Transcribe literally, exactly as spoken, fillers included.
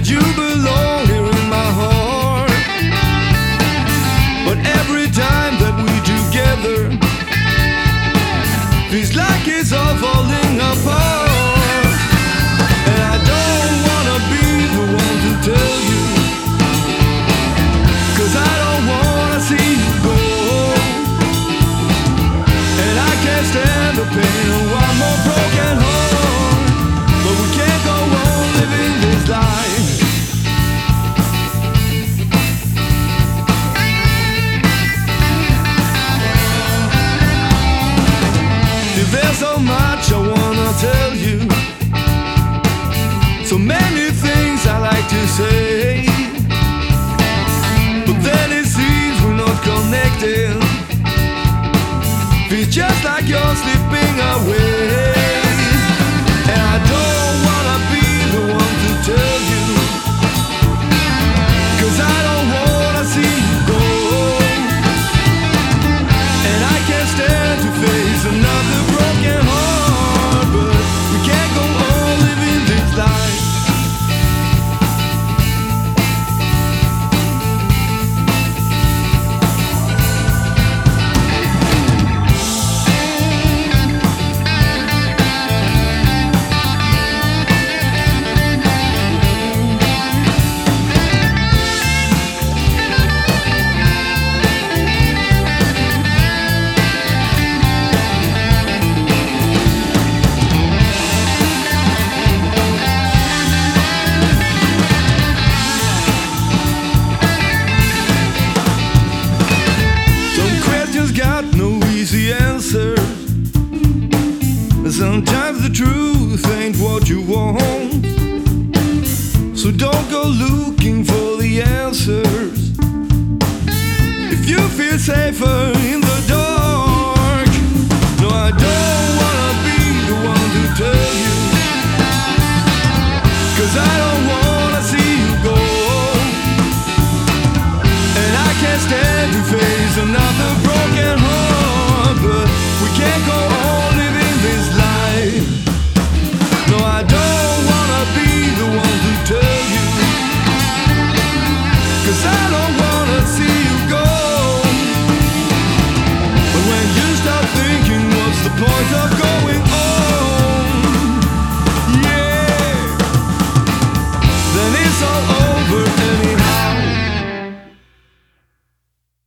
that you belong here in my heart. But every time that we together, feels like it's all falling apart. And I don't wanna be the one to tell you, 'cause I don't wanna see you go. And I can't stand the pain of one more broken heart. But we can't go on living this life. There's so much I wanna tell you, so many things I like to say, but then it seems we're not connected. Feels just like you're slipping away. And I don't wanna be the one to tell you, 'cause I don't wanna see you go. And I can't stand to face another broken heart. But we can't go on living this life. Got no easy answer. Sometimes the truth ain't what you want, so don't go looking for the answers if you feel safer in the dark. No, I don't wanna be the one to tell you, 'cause I don't wanna see you go. And I can't stand to face another problem.